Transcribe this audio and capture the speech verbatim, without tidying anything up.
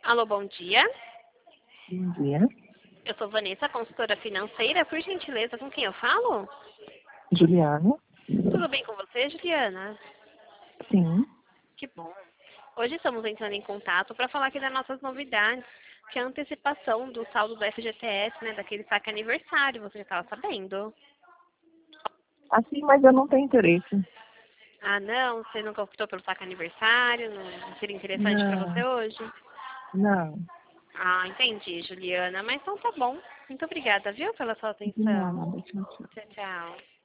Alô, bom dia. Bom dia. Eu sou Vanessa, consultora financeira. Por gentileza, com quem eu falo? Juliana? Tudo bem com você, Juliana? Sim. Que bom. Hoje estamos entrando em contato para falar aqui das nossas novidades, que é a antecipação do saldo do F G T S, né, daquele saque aniversário. Você já estava sabendo? Assim, mas eu não tenho interesse. Ah, não? Você nunca optou pelo saque aniversário? Não seria interessante para você Não, hoje? não. Ah, entendi, Juliana. Mas então tá bom. Muito obrigada, viu, pela sua De atenção. nada. Tchau, tchau. Tchau, tchau.